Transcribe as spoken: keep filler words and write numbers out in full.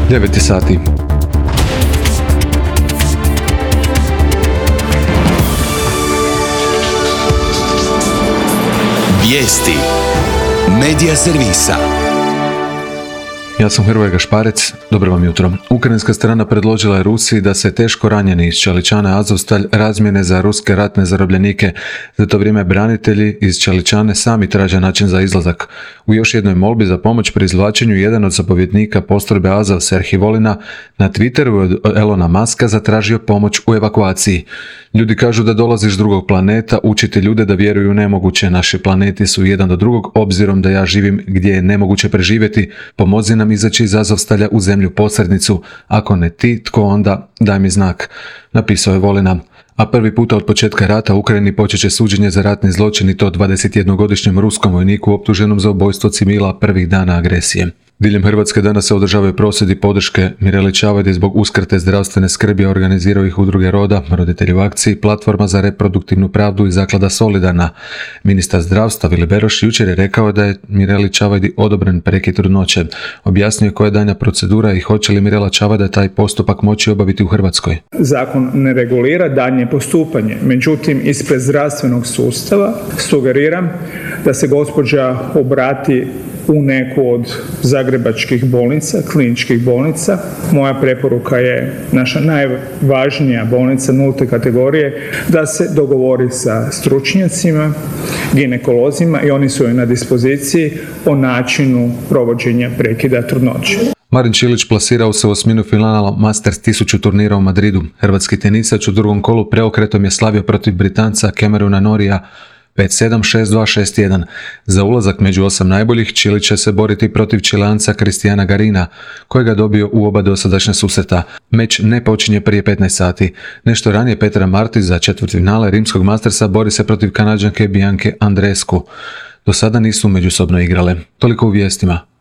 devet je sati. Vijesti Medija servisa. Ja sam Hrvoje Gašparec, dobro vam jutro. Ukrajinska strana predložila je Rusiji da se teško ranjeni iz Čeličane Azovstalj razmjene za ruske ratne zarobljenike. Za to vrijeme branitelji iz Čeličane sami traže način za izlazak. U još jednoj molbi za pomoć pri izvlačenju jedan od zapovjednika postrojbe Azov, Serhij Volina, na Twitteru od Elona Muska zatražio pomoć u evakuaciji. Ljudi kažu da dolaziš s drugog planeta, učiti ljude da vjeruju u nemoguće. Naši planeti su jedan do drugog, obzirom da ja živim gdje je nemoguće preživjeti. Pomozi nam izaći iz Azovstalja u zemlju posrednicu. Ako ne ti, tko onda? Daj mi znak. Napisao je Volina. A prvi puta od početka rata u Ukrajini počet će suđenje za ratni zločin i to dvadesetjednogodišnjem ruskom vojniku optuženom za ubojstvo civila prvih dana agresije. Diljem Hrvatske danas se održavaju prosvjedi podrške Mireli Čavajdi zbog uskrate zdravstvene skrbi, organiziraju ih udruge Roda, roditelji u akciji, Platforma za reproduktivnu pravdu i Zaklada Solidarna. Ministar zdravstva Vili Beroš jučer je rekao da je Mireli Čavajdi odobren prekid trudnoće. Objasnio je koja je daljnja procedura i hoće li Mirela Čavajda taj postupak moći obaviti u Hrvatskoj. Zakon ne regulira daljnje postupanje, međutim ispred zdravstvenog sustava sugeriram da se gospođa obrati u neku od zagrebačkih bolnica, kliničkih bolnica. Moja preporuka je naša najvažnija bolnica nulte kategorije da se dogovori sa stručnjacima, ginekolozima i oni su joj na dispoziciji o načinu provođenja prekida trudnoće. Marin Čilić plasirao se u osminu finala Masters tisuću turnira u Madridu. Hrvatski tenisač u drugom kolu preokretom je slavio protiv Britanca Cameruna Norrija pet sedam, šest dva, šest jedan. Za ulazak među osam najboljih Čilić će se boriti protiv Čileanca Kristijana Garina, kojega dobio u oba dosadašnja susreta. Meč ne počinje prije petnaest sati. Nešto ranije Petra Martić za četvrtfinale Rimskog Mastersa bori se protiv Kanađanke Bianke Andreescu. Do sada nisu međusobno igrale. Toliko u vijestima.